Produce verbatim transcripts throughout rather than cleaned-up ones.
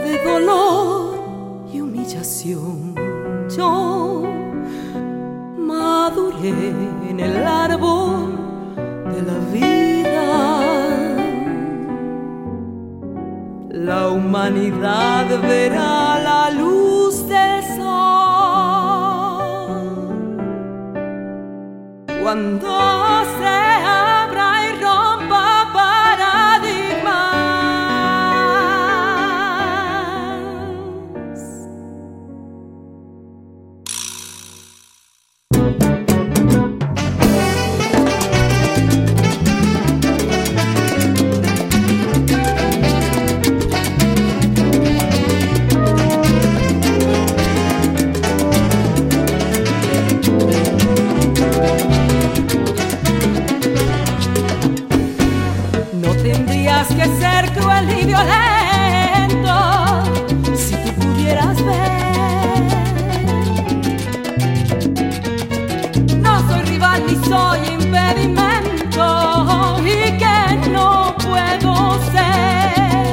de dolor y humillación. Yo maduré en el árbol de la vida. La humanidad verá la luz del sol cuando se abra y rompa paradigmas. Tendrías que ser cruel y violento si tú pudieras ver. No soy rival ni soy impedimento y que no puedo ser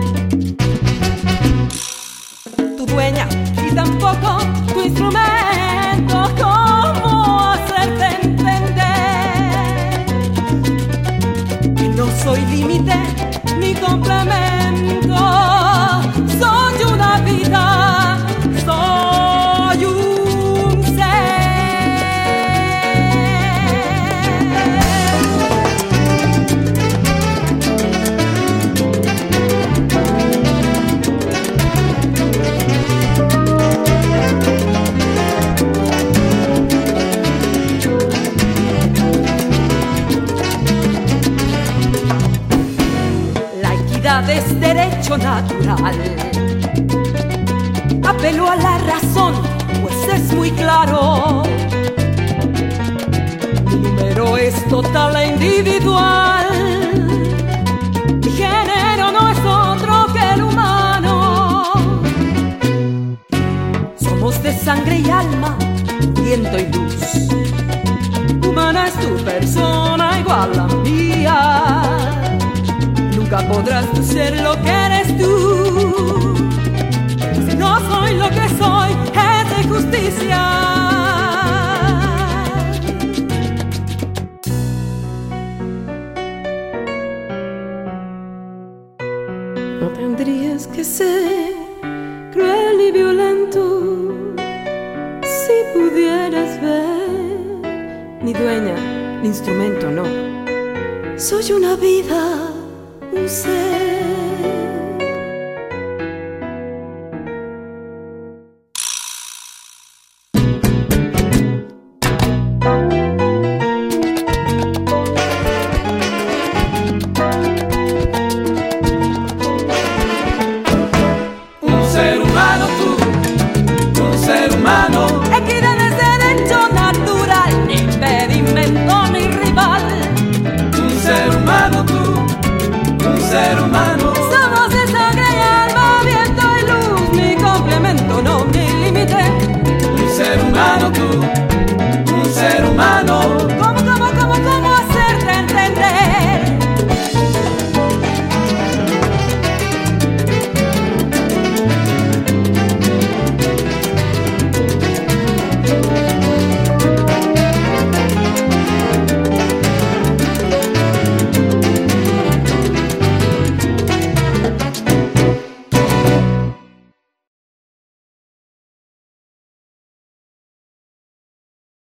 tu dueña y tampoco tu instrumento. ¿Cómo hacerte entender que no soy límite ni complemento? Soy una vida, soy un es derecho natural. Apelo a la razón, pues es muy claro. Mi número es total e individual. Mi género no es otro que el humano. Somos de sangre y alma, viento y luz. Humana es tu persona igual a la mía. Nunca podrás tú ser lo que eres tú. Si no soy lo que soy, es de justicia. No tendrías que ser cruel y violento si pudieras ver. Ni dueña, ni instrumento, no. Soy una vida, un ser. Un ser humano tú, un ser humano. Equidad es derecho natural, ni impedimento ni rival. Un ser humano tú, un ser humano. Somos de sangre y alma, viento y luz, ni complemento, no, ni límite. Un ser humano tú.